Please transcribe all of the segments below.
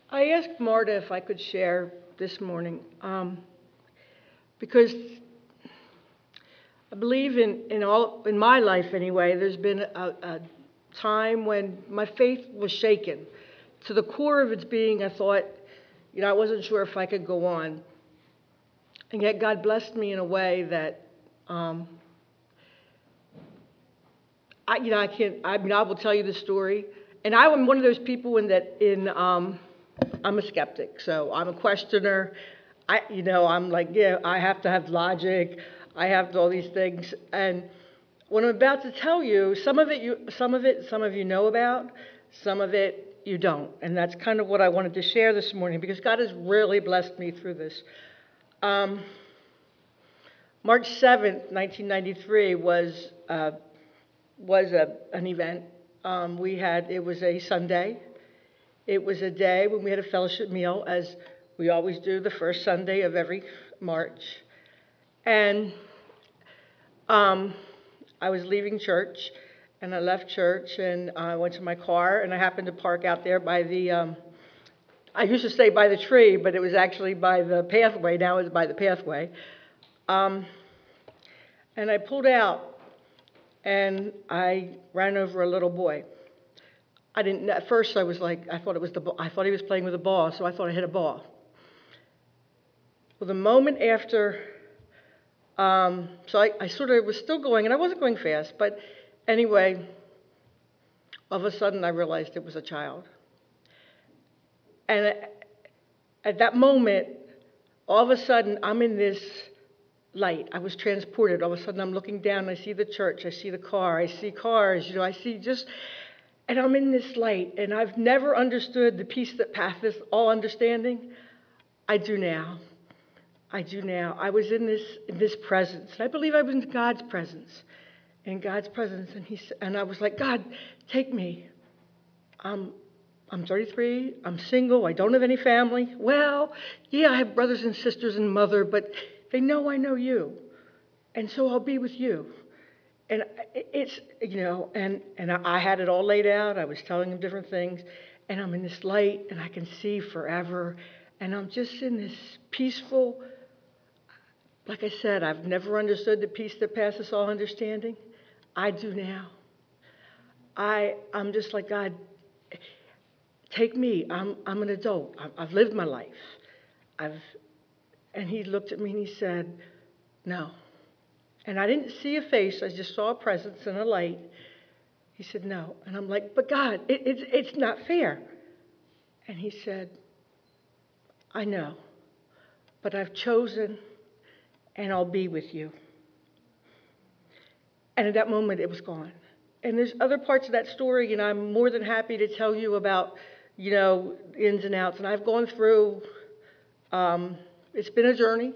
I asked Marta if I could share this morning because I believe in my life anyway. There's been a time when my faith was shaken to the core of its being. I thought, I wasn't sure if I could go on, and yet God blessed me in a way that I can't. I will tell you the story, and I am one of those people I'm a skeptic, so I'm a questioner. I'm like, yeah, I have to have logic. I have all these things, and what I'm about to tell you, some of you know about, some of it you don't, and that's kind of what I wanted to share this morning because God has really blessed me through this. March 7th, 1993 was an event. It was a Sunday. It was a day when we had a fellowship meal, as we always do the first Sunday of every March. And I was leaving church, and I left church, and I went to my car, and I happened to park out there by I used to say by the tree, but it was actually by the pathway. Now it's by the pathway. And I pulled out, and I ran over a little boy. I didn't. At first, I was like, I thought he was playing with a ball, so I thought I hit a ball. Well, the moment after, I sort of was still going, and I wasn't going fast, but anyway, all of a sudden I realized it was a child. And at that moment, all of a sudden I'm in this light. I was transported. All of a sudden I'm looking down, I see the church, I see the car, I see cars, I see and I'm in this light, and I've never understood the peace that passeth all understanding. I do now. I do now. I was in this presence, and I believe I was in God's presence, and I was like, God, take me. I'm 33. I'm single. I don't have any family. Well, yeah, I have brothers and sisters and mother, but they know I know you, and so I'll be with you. And it's, and I had it all laid out. I was telling him different things, and I'm in this light, and I can see forever, and I'm just in this peaceful. Like I said, I've never understood the peace that passes all understanding. I do now. I'm just like, God, take me. I'm an adult. I've lived my life. And he looked at me and he said, no. And I didn't see a face. I just saw a presence and a light. He said, no. And I'm like, but God, it's not fair. And he said, I know, but I've chosen and I'll be with you. And at that moment, it was gone. And there's other parts of that story, and I'm more than happy to tell you about, ins and outs. And I've gone through, it's been a journey.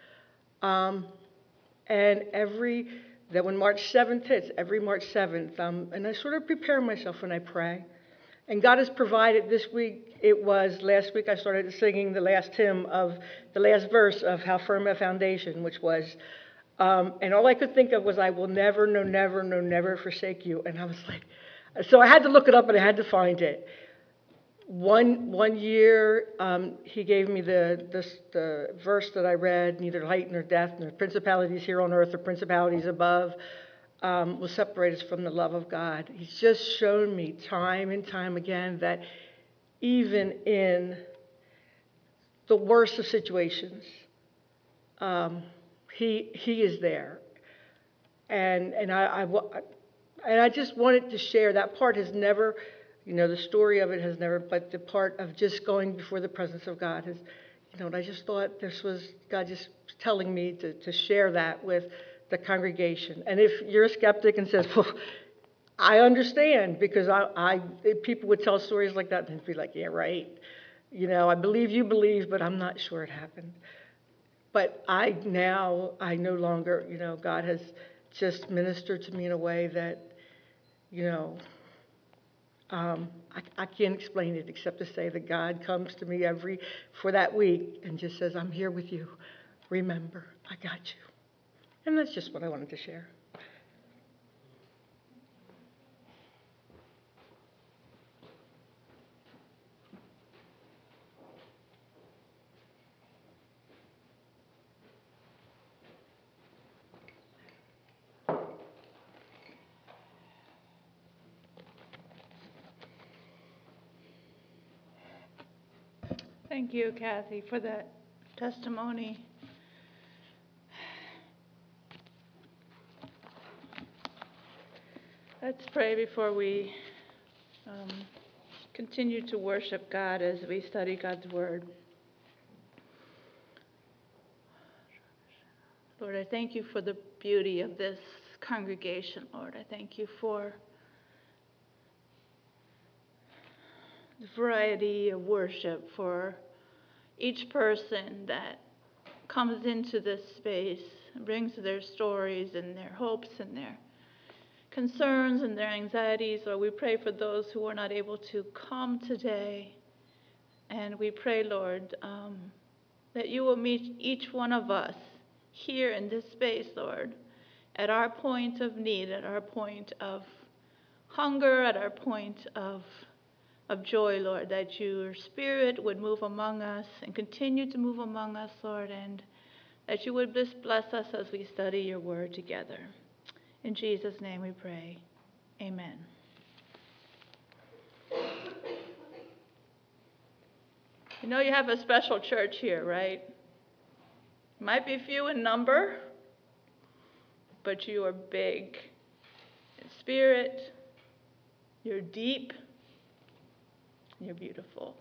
And when March 7th hits, every March 7th, and I sort of prepare myself when I pray. And God has provided this week. Last week I started singing the last verse of How Firm a Foundation, which was, and all I could think of was, I will never, no, never, no, never forsake you. And I was like, so I had to look it up and I had to find it. One year, he gave me the verse that I read, neither height nor depth, nor principalities here on earth or principalities above will separate us from the love of God. He's just shown me time and time again that even in the worst of situations, he is there. And I just wanted to share that part has never, the story of it has never, but the part of just going before the presence of God has, and I just thought this was God just telling me to share that with the congregation. And if you're a skeptic and says, well, I understand, because people would tell stories like that and be like, yeah, right. I believe you believe, but I'm not sure it happened. But I no longer, God has just ministered to me in a way that, I can't explain it except to say that God comes to me for that week and just says, I'm here with you. Remember, I got you. And that's just what I wanted to share. Thank you, Kathy, for that testimony. Let's pray before we continue to worship God as we study God's Word. Lord, I thank you for the beauty of this congregation, Lord. I thank you for the variety of worship, for each person that comes into this space, brings their stories and their hopes and their concerns and their anxieties. Lord, we pray for those who are not able to come today. And we pray, Lord, that you will meet each one of us here in this space, Lord, at our point of need, at our point of hunger, at our point of joy, Lord, that your Spirit would move among us and continue to move among us, Lord, and that you would just bless us as we study your word together. In Jesus' name we pray. Amen. You know you have a special church here, right? Might be few in number, but you are big in spirit, you're deep, you're beautiful.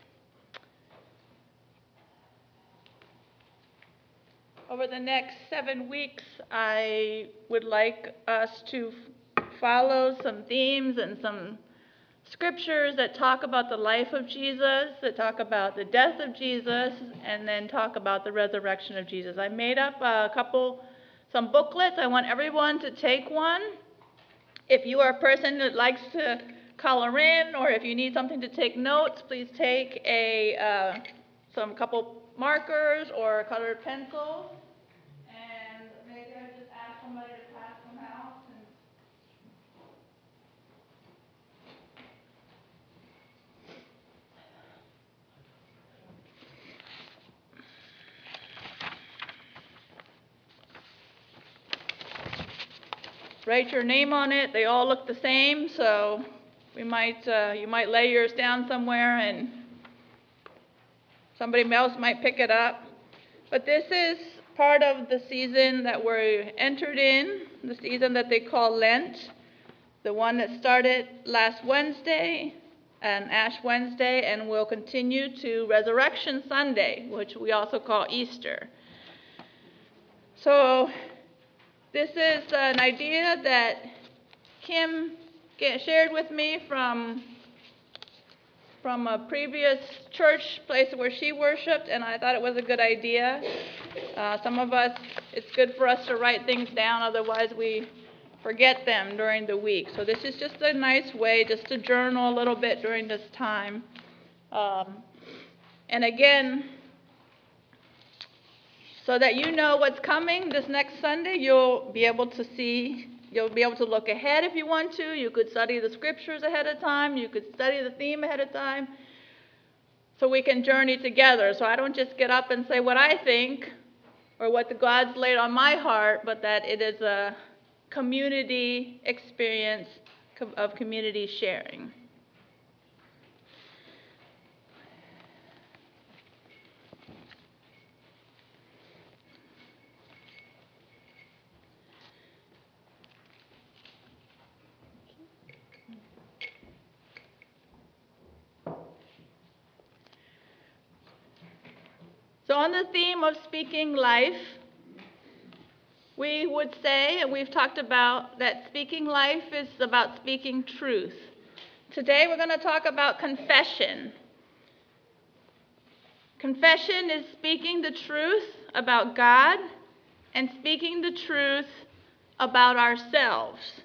Over the next 7 weeks, I would like us to follow some themes and some scriptures that talk about the life of Jesus, that talk about the death of Jesus, and then talk about the resurrection of Jesus. I made up some booklets. I want everyone to take one. If you are a person that likes to color in, or if you need something to take notes, please take some couple markers or colored pencils. And maybe I just ask somebody to pass them out. Write your name on it. They all look the same, so you might lay yours down somewhere and somebody else might pick it up. But this is part of the season that we're entered in, the season that they call Lent, the one that started last Wednesday and Ash Wednesday and will continue to Resurrection Sunday, which we also call Easter. So this is an idea that Kim shared with me from a previous church place where she worshiped, and I thought it was a good idea. Some of us, it's good for us to write things down, otherwise we forget them during the week. So this is just a nice way just to journal a little bit during this time. And again, so that you know what's coming this next Sunday, you'll be able to look ahead if you want to. You could study the scriptures ahead of time. You could study the theme ahead of time. So we can journey together. So I don't just get up and say what I think or what God's laid on my heart, but that it is a community experience of community sharing. So on the theme of speaking life, we would say, and we've talked about, that speaking life is about speaking truth. Today we're going to talk about confession. Confession is speaking the truth about God and speaking the truth about ourselves.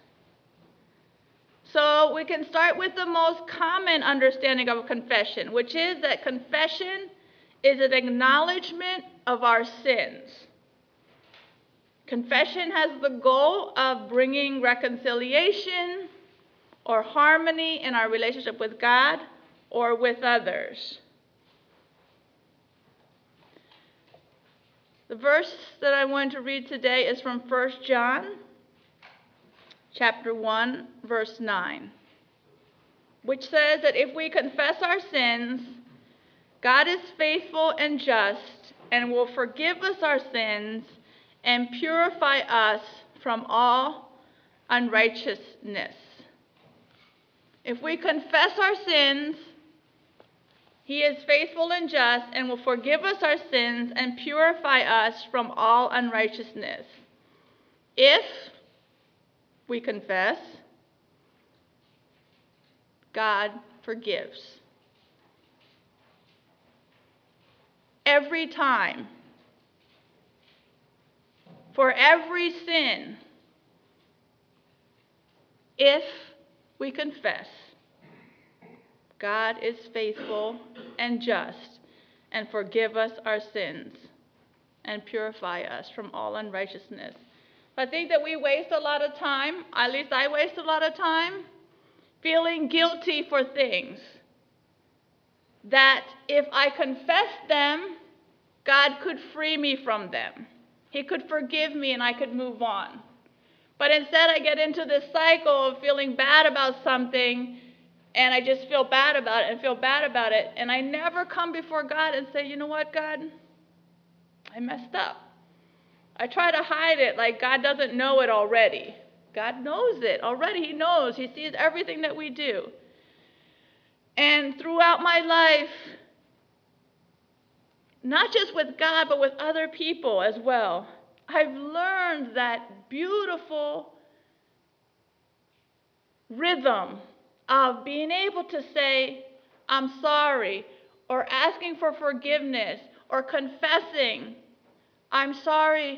So we can start with the most common understanding of confession, which is that confession is an acknowledgement of our sins. Confession has the goal of bringing reconciliation or harmony in our relationship with God or with others. The verse that I want to read today is from 1 John chapter 1, verse 9, which says that if we confess our sins, God is faithful and just and will forgive us our sins and purify us from all unrighteousness. If we confess our sins, he is faithful and just and will forgive us our sins and purify us from all unrighteousness. If we confess, God forgives. Every time. For every sin. If we confess, God is faithful and just and forgive us our sins and purify us from all unrighteousness. I think that we waste a lot of time, at least I waste a lot of time, feeling guilty for things that if I confess them, God could free me from them. He could forgive me and I could move on. But instead I get into this cycle of feeling bad about something, and I just feel bad about it and feel bad about it. And I never come before God and say, you know what, God? I messed up. I try to hide it like God doesn't know it already. God knows it already. He knows. He sees everything that we do. And throughout my life, not just with God, but with other people as well, I've learned that beautiful rhythm of being able to say, I'm sorry, or asking for forgiveness, or confessing, I'm sorry,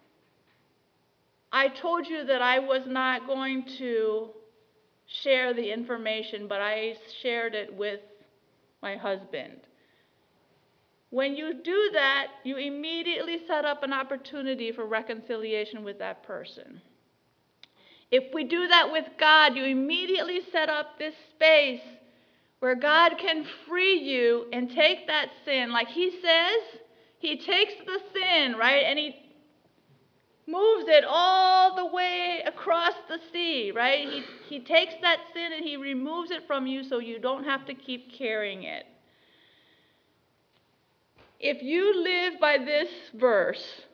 I told you that I was not going to share the information, but I shared it with my husband. When you do that, you immediately set up an opportunity for reconciliation with that person. If we do that with God, you immediately set up this space where God can free you and take that sin. Like he says, he takes the sin, right? And he moves it all the way across the sea, right? He takes that sin and he removes it from you so you don't have to keep carrying it. If you live by this verse,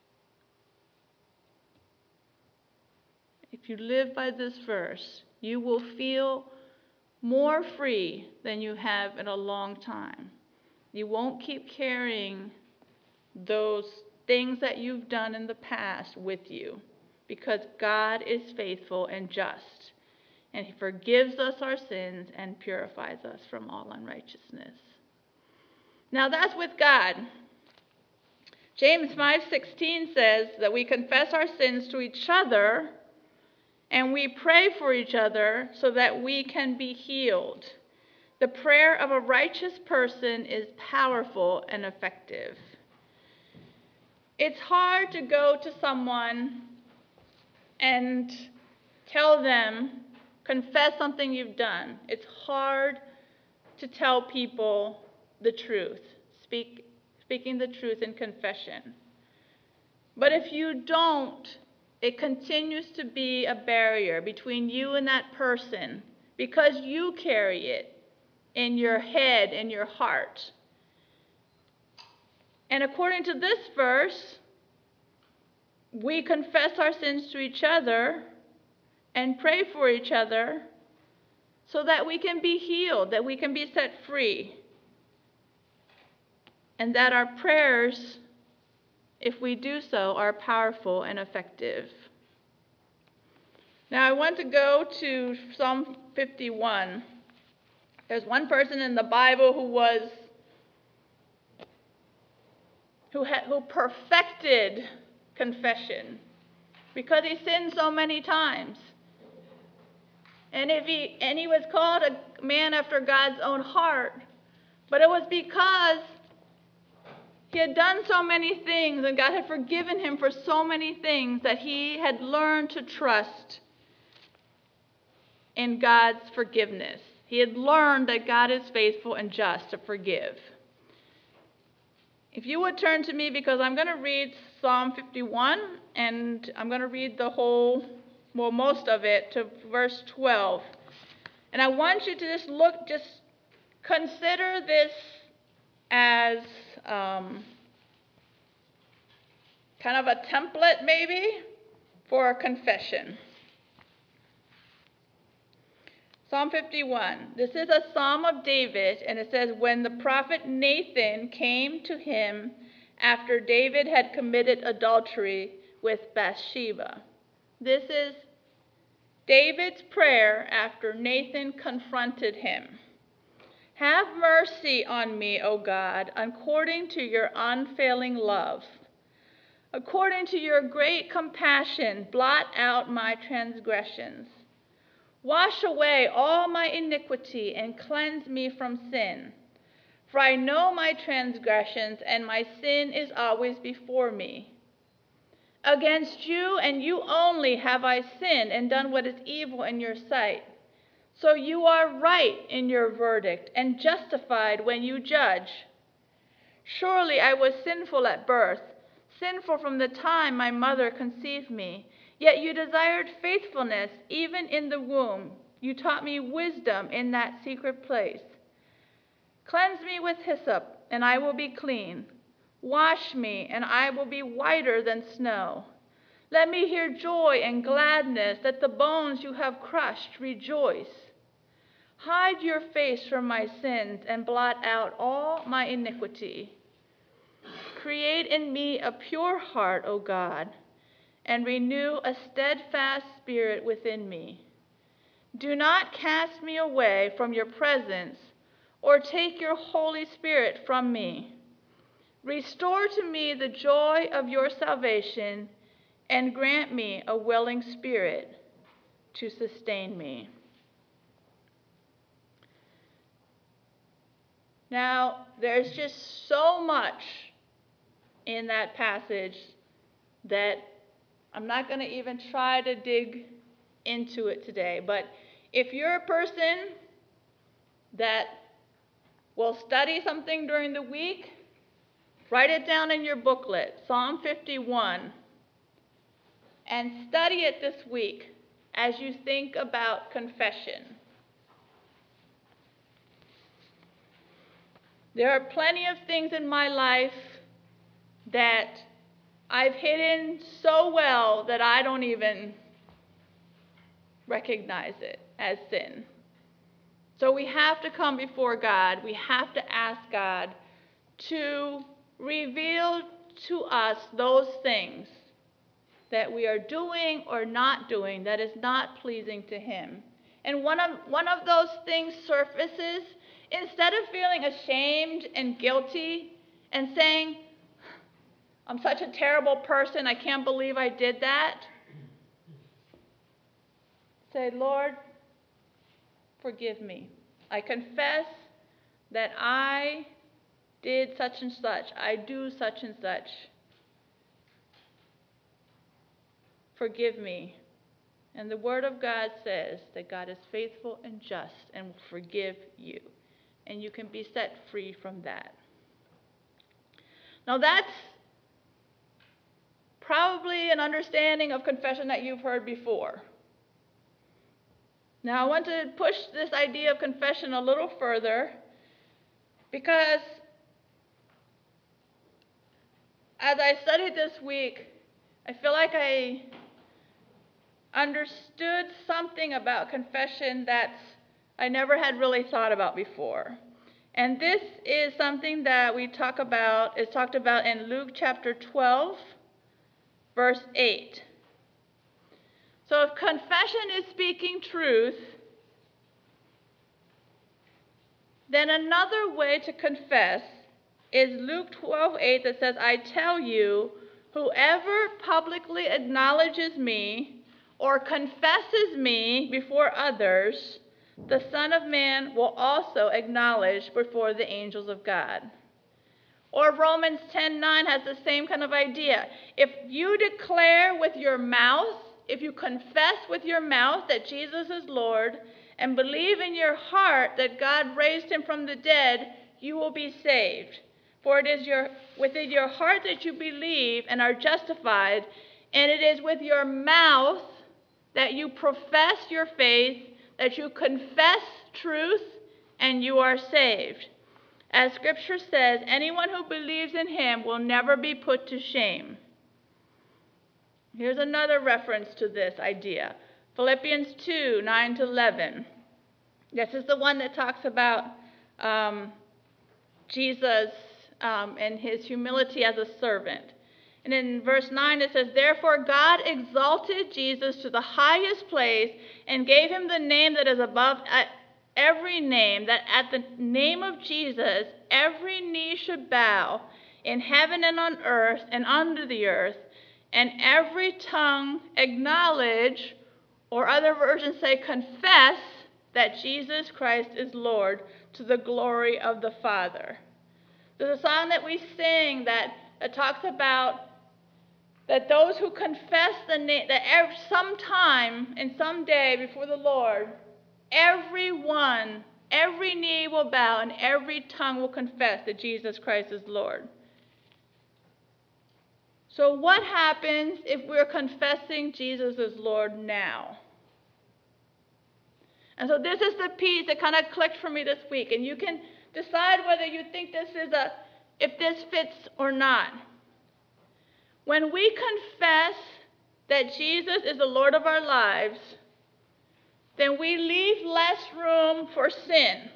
you will feel more free than you have in a long time. You won't keep carrying those things that you've done in the past with you, because God is faithful and just, and he forgives us our sins and purifies us from all unrighteousness. Now that's with God. James 5:16 says that we confess our sins to each other and we pray for each other so that we can be healed. The prayer of a righteous person is powerful and effective. It's hard to go to someone and tell them, confess something you've done. It's hard to tell people the truth, speaking the truth in confession. But if you don't, it continues to be a barrier between you and that person because you carry it in your head, in your heart. And according to this verse, we confess our sins to each other and pray for each other so that we can be healed, that we can be set free, and that our prayers, if we do so, are powerful and effective. Now I want to go to Psalm 51. There's one person in the Bible who perfected confession because he sinned so many times. And he was called a man after God's own heart, but it was because he had done so many things and God had forgiven him for so many things that he had learned to trust in God's forgiveness. He had learned that God is faithful and just to forgive. If you would turn to me, because I'm going to read Psalm 51, and I'm going to read the whole, most of it, to verse 12. And I want you to just consider this as kind of a template maybe for confession. Psalm 51. This is a psalm of David, and it says, when the prophet Nathan came to him after David had committed adultery with Bathsheba. This is David's prayer after Nathan confronted him. Have mercy on me, O God, according to your unfailing love. According to your great compassion, blot out my transgressions. Wash away all my iniquity and cleanse me from sin. For I know my transgressions, and my sin is always before me. Against you and you only have I sinned and done what is evil in your sight. So you are right in your verdict and justified when you judge. Surely I was sinful at birth, sinful from the time my mother conceived me. Yet you desired faithfulness even in the womb. You taught me wisdom in that secret place. Cleanse me with hyssop, and I will be clean. Wash me, and I will be whiter than snow. Let me hear joy and gladness, that the bones you have crushed rejoice. Hide your face from my sins and blot out all my iniquity. Create in me a pure heart, O God, and renew a steadfast spirit within me. Do not cast me away from your presence, or take your Holy Spirit from me. Restore to me the joy of your salvation, and grant me a willing spirit to sustain me. Now, there's just so much in that passage that I'm not going to even try to dig into it today. But if you're a person that will study something during the week, write it down in your booklet, Psalm 51, and study it this week as you think about confession. There are plenty of things in my life that I've hidden so well that I don't even recognize it as sin. So we have to come before God. We have to ask God to reveal to us those things that we are doing or not doing that is not pleasing to Him. And one of those things surfaces. Instead of feeling ashamed and guilty and saying, I'm such a terrible person, I can't believe I did that, say, Lord, forgive me. I confess that I did such and such. I do such and such. Forgive me. And the Word of God says that God is faithful and just and will forgive you. And you can be set free from that. Now that's probably an understanding of confession that you've heard before. Now I want to push this idea of confession a little further, because as I studied this week, I feel like I understood something about confession that I never had really thought about before. And this is something that talked about in Luke chapter 12, verse 8. So if confession is speaking truth, then another way to confess is Luke 12:8 that says, I tell you, whoever publicly acknowledges me or confesses me before others, the Son of Man will also acknowledge before the angels of God. Or Romans 10:9 has the same kind of idea. If you declare with your mouth, if you confess with your mouth that Jesus is Lord and believe in your heart that God raised him from the dead, you will be saved. For it is within your heart that you believe and are justified, and it is with your mouth that you profess your faith, that you confess truth, and you are saved. As Scripture says, anyone who believes in him will never be put to shame. Here's another reference to this idea. Philippians 2, 9-11. This is the one that talks about Jesus and his humility as a servant. And in verse 9 it says, therefore God exalted Jesus to the highest place and gave him the name that is above every name, that at the name of Jesus every knee should bow in heaven and on earth and under the earth, and every tongue acknowledge, or other versions say confess, that Jesus Christ is Lord, to the glory of the Father. There's a song that we sing that talks about that those who confess the name, that sometime and someday before the Lord, every knee will bow and every tongue will confess that Jesus Christ is Lord. So what happens if we're confessing Jesus as Lord now? And so this is the piece that kind of clicked for me this week. And you can decide whether you think if this fits or not. When we confess that Jesus is the Lord of our lives, then we leave less room for sin.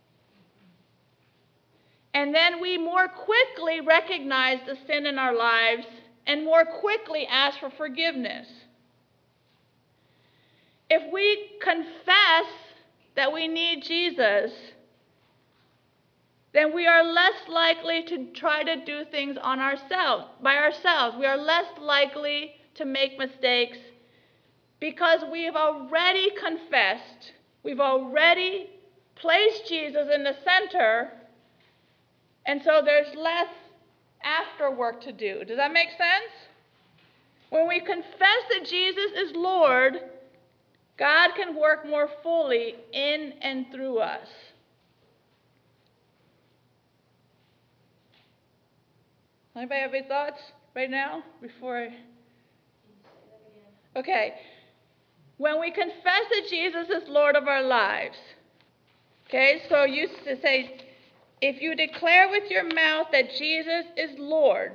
And then we more quickly recognize the sin in our lives and more quickly ask for forgiveness. If we confess that we need Jesus, then we are less likely to try to do things by ourselves. We are less likely to make mistakes because we have already confessed. We've already placed Jesus in the center, and so there's less after work to do. Does that make sense? When we confess that Jesus is Lord, God can work more fully in and through us. Anybody have any thoughts right now Okay. When we confess that Jesus is Lord of our lives, okay, so you say, if you declare with your mouth that Jesus is Lord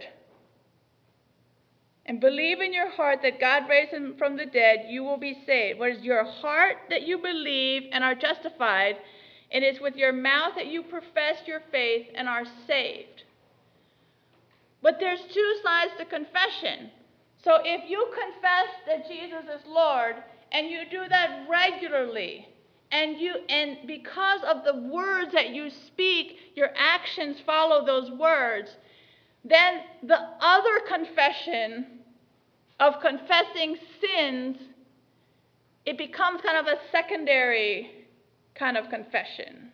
and believe in your heart that God raised him from the dead, you will be saved. What is your heart that you believe and are justified? It is with your mouth that you profess your faith and are saved. But there's two sides to confession. So if you confess that Jesus is Lord and you do that regularly, and because of the words that you speak, your actions follow those words, then the other confession of confessing sins, it becomes kind of a secondary kind of confession.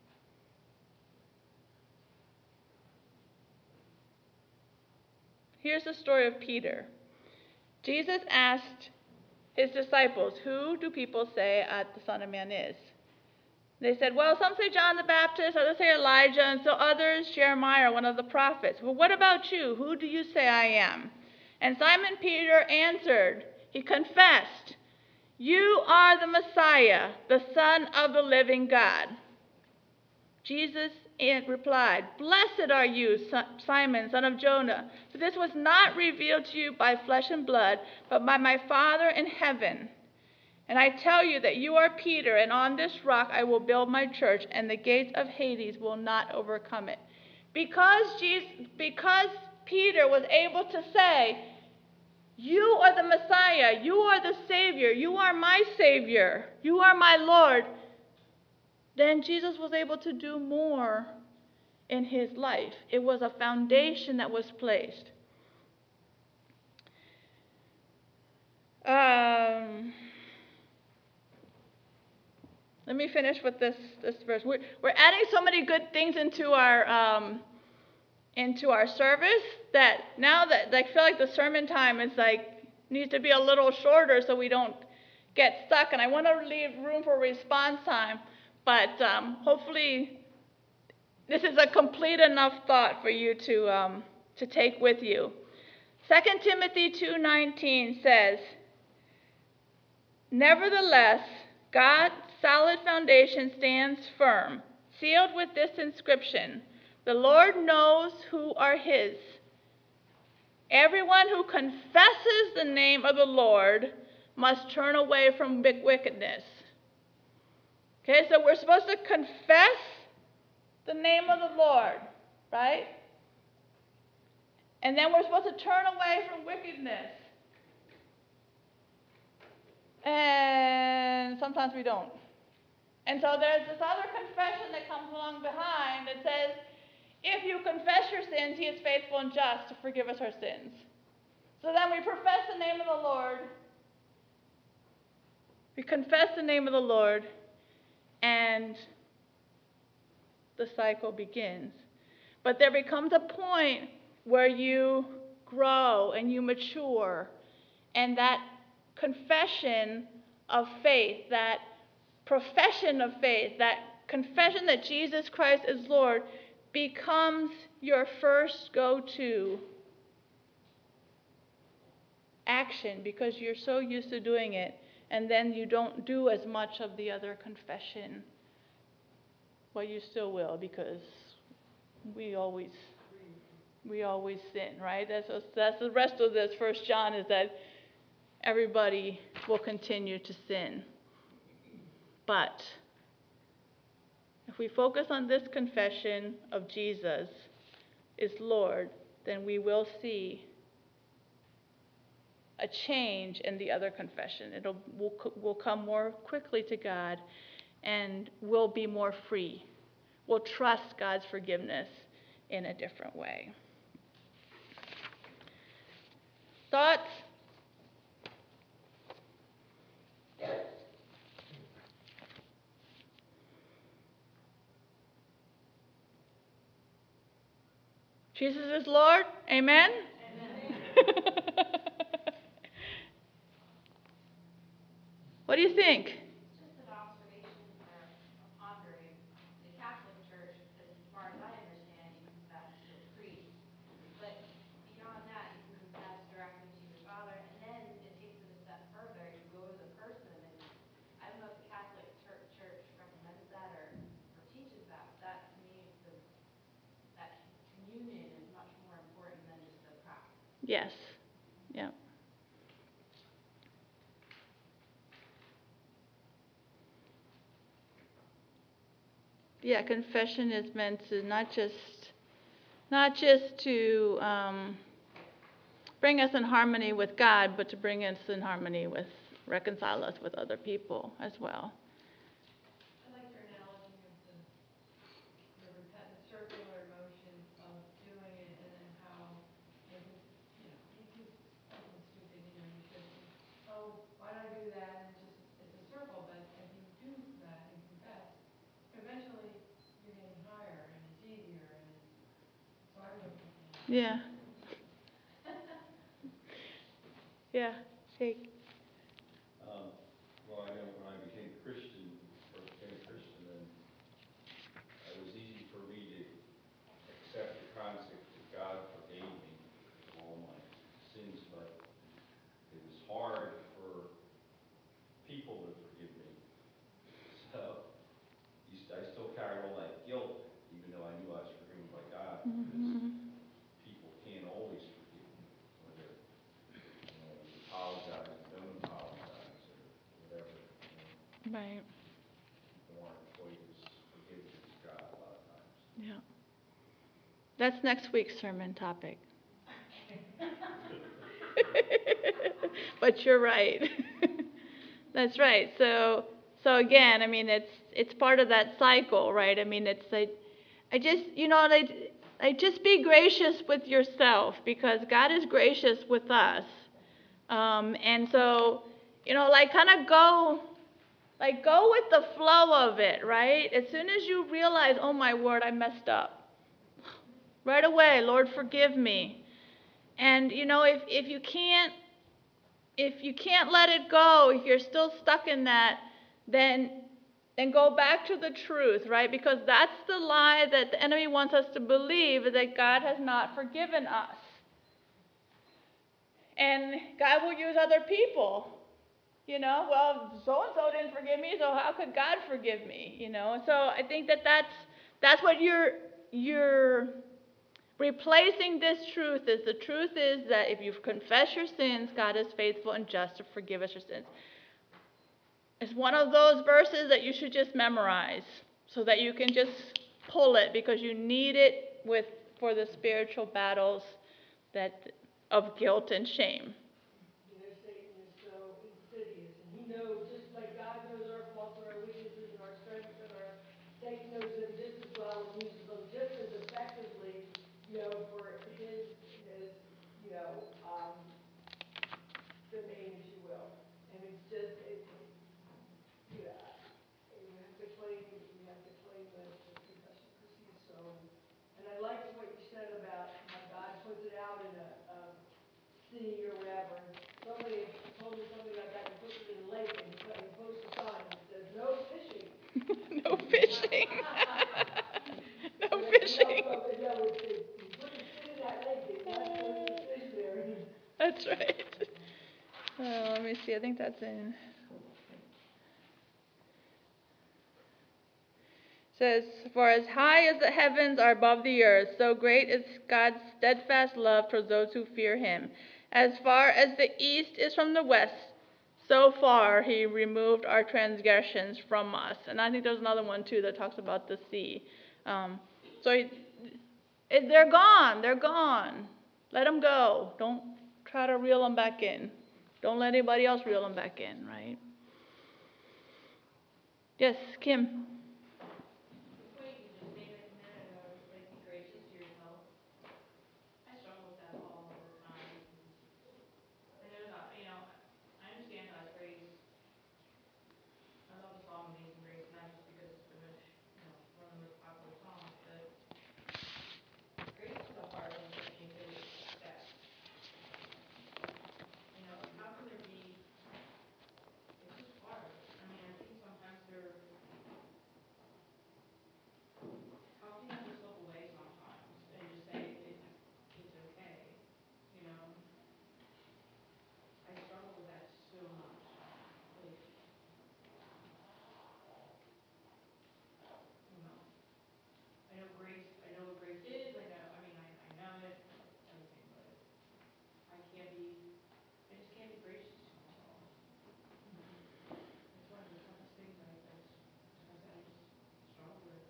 Here's the story of Peter. Jesus asked his disciples, who do people say the Son of Man is? They said, well, some say John the Baptist, others say Elijah, and so others, Jeremiah, one of the prophets. Well, what about you? Who do you say I am? And Simon Peter answered, he confessed, you are the Messiah, the Son of the living God. Jesus replied, blessed are you, Simon, son of Jonah, for this was not revealed to you by flesh and blood, but by my Father in heaven. And I tell you that you are Peter, and on this rock I will build my church, and the gates of Hades will not overcome it. Because Peter was able to say, you are the Messiah, you are the Savior, you are my Savior, you are my Lord, then Jesus was able to do more in his life. It was a foundation that was placed. Let me finish with this verse. We're adding so many good things into our service that now that I feel like the sermon time is needs to be a little shorter so we don't get stuck. And I want to leave room for response time, but hopefully this is a complete enough thought for you to take with you. 2 Timothy 2:19 says, nevertheless, God's solid foundation stands firm, sealed with this inscription, The Lord knows who are his. Everyone who confesses the name of the Lord must turn away from wickedness. Okay, so we're supposed to confess the name of the Lord, right? And then we're supposed to turn away from wickedness. And sometimes we don't. And so there's this other confession that comes along behind that says, if you confess your sins, he is faithful and just to forgive us our sins. So then we profess the name of the Lord. We confess the name of the Lord, and the cycle begins. But there becomes a point where you grow and you mature, and that confession of faith, that profession of faith, that confession that Jesus Christ is Lord becomes your first go-to action because you're so used to doing it, and then you don't do as much of the other confession. Well, you still will because we always sin, right? That's the rest of this 1 John is that everybody will continue to sin. But if we focus on this confession of Jesus is Lord, then we will see a change in the other confession. We'll come more quickly to God, and we'll be more free. We'll trust God's forgiveness in a different way. Thoughts? Jesus is Lord? Amen? Amen. What do you think? Just an observation or pondering. The Catholic Church, as far as I understand, you confess to a priest. But beyond that, you can confess directly to your Father, and then it takes it a step further. You go to the person, and I don't know if the Catholic Church recommends that or teaches that. But that to me, that communion is much more important than just the practice. Yes. Yeah. Yeah, confession is meant to not just to bring us in harmony with God, but to bring us in harmony with, reconcile us with other people as well. I like your analogy of the circular motion of doing it, and then how, like, you do something stupid, you should, oh, why don't I do that? And it's a circle, but as you do that and confess, eventually you're getting higher, and it's easier, and so I would. Yeah. Yeah. Jake. Well, I know when I became a Christian, then it was easy for me to accept the concept that God forgave me of all my sins, but it was hard for people to forgive me. So I still carried all that guilt, even though I knew I was forgiven by God, because people can't always forgive you, whether you apologize or don't apologize or whatever. Right. People aren't quite as forgiving as God a lot of times. Yeah. That's next week's sermon topic. But you're right. That's right. So again, I mean, it's part of that cycle, right? I mean, it's like, I just be gracious with yourself because God is gracious with us. And so, kind of go with the flow of it, right? As soon as you realize, oh my word, I messed up. Right away, Lord, forgive me. And, if you can't let it go, if you're still stuck in that, then go back to the truth, right? Because that's the lie that the enemy wants us to believe, that God has not forgiven us. And God will use other people. Well, so-and-so didn't forgive me, so how could God forgive me? So I think that's what you're you're replacing this truth. Is the truth is that if you confess your sins, God is faithful and just to forgive us your sins. It's one of those verses that you should just memorize so that you can just pull it because you need it for the spiritual battles of guilt and shame. You know, Satan is so insidious, and he knows, just like God knows our faults and our weaknesses and our strengths Satan knows them just as well and uses them just as effectively, for his domain, if you will. And it's just, we have to claim the confession because he is so. And I liked what you said about how God puts it out in a sea or whatever. Somebody told me something like that. He puts it in a lake and he posts a sign that says no fishing. No fishing. No So that, fishing. if you put the shit in that lake, it's not supposed to fish there. That's right. Let me see. I think that's in. It says, "For as high as the heavens are above the earth, so great is God's steadfast love towards those who fear him. As far as the east is from the west, so far he removed our transgressions from us." And I think there's another one too that talks about the sea. They're gone. They're gone. Let them go. Don't try to reel them back in. Don't let anybody else reel them back in, right? Yes, Kim. What you just stated a minute ago, like be gracious to yourself. I struggle with that all the time. I know that, I understand God's grace. I love the song Amazing Grace, not just because it's one of the most popular songs, but grace is a hard one for me to accept. How can there be, it's just hard. I think sometimes how can you just look away sometimes and just say it's okay, you know? I struggle with that so much. Like, I know what grace is, I know it, everything, but I just can't be gracious to myself. It's one of the toughest things I just struggle with.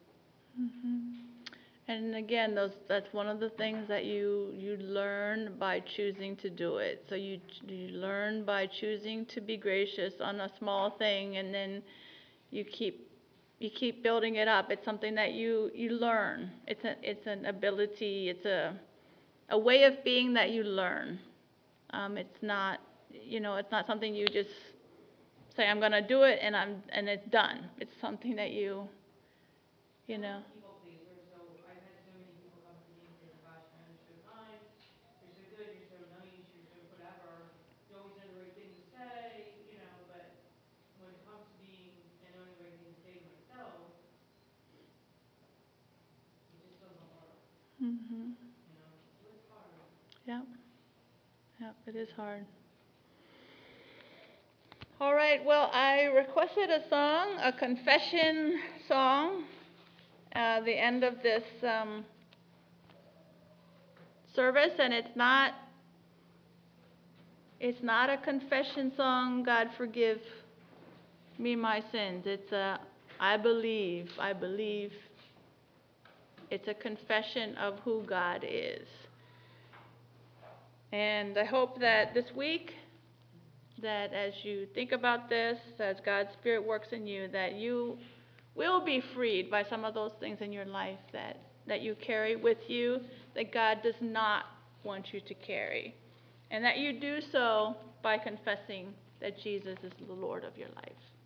And again, that's one of the things that you learn by choosing to do it. So you learn by choosing to be gracious on a small thing, and then you keep building it up. It's something that you learn. It's an ability. It's a way of being that you learn. It's not it's not something you just say I'm going to do it and it's done. It's something that you know. People pleaser, so I've had so many people come up to me and say, "Oh my gosh, man, you're so kind, you're so good, you're so nice, you're so whatever. You always know the right thing to say, but when it comes to being and knowing the right thing to say to myself, it just doesn't work. So it's hard." Yeah. Yeah, it is hard. All right, well, I requested a song, a confession song, at the end of this service, and it's not a confession song, God forgive me my sins. It's I believe. It's a confession of who God is. And I hope that this week, that as you think about this, as God's Spirit works in you, that you will be freed by some of those things in your life that you carry with you, that God does not want you to carry. And that you do so by confessing that Jesus is the Lord of your life.